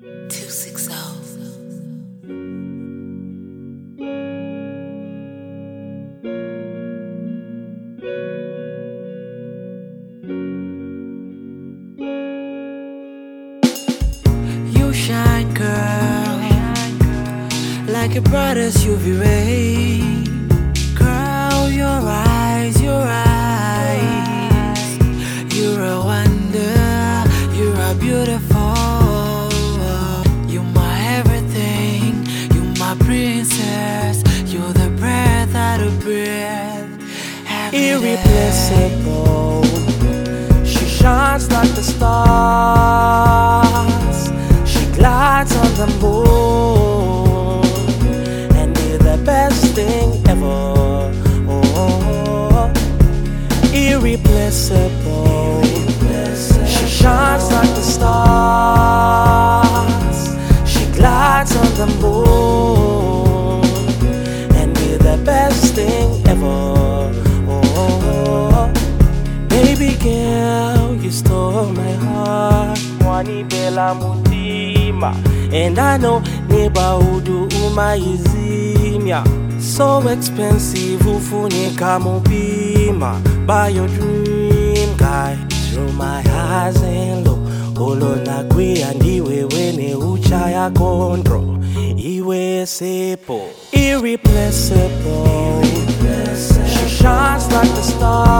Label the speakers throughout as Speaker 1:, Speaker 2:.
Speaker 1: 260. You shine, girl, like a brightest UV ray. Girl, your eyes, you're a wonder, you're a beautiful. You're my everything, you're my princess, you're the breath out of breath.
Speaker 2: Irreplaceable, she shines like the stars. She glides on the moon and is the best thing ever. Oh, irreplaceable, she shines like the stars. She glides on the moon and is the best thing ever. Baby girl, you stole my heart. Wani bela mutima, and I know neba udu uma izimya. So expensive, ufuni kamubima. Buy your dream guy through my eyes and low. Olo na kwi andiwe wene uchaya kontro. Iwe sepo, irreplaceable. She shines like the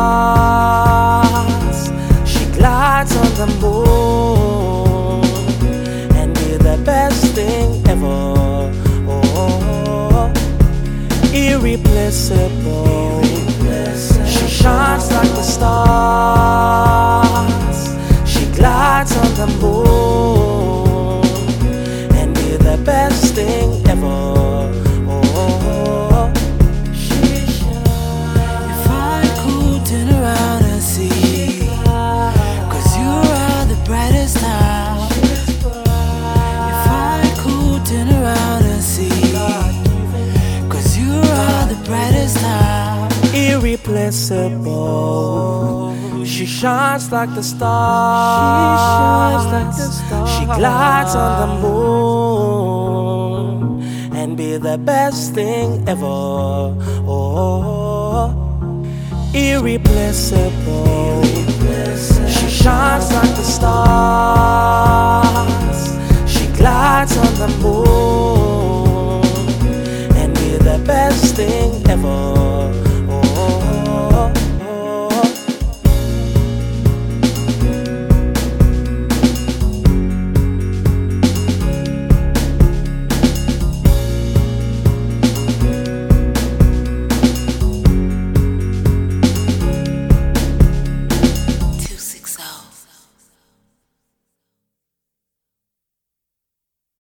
Speaker 2: stars. She glides on the moon and is the best thing ever. Oh, irreplaceable. She shines like the stars. She glides on the moon and is the best thing ever. Irreplaceable, she shines like the stars. She glides on the moon and be the best thing ever. Oh, irreplaceable, she shines like the stars.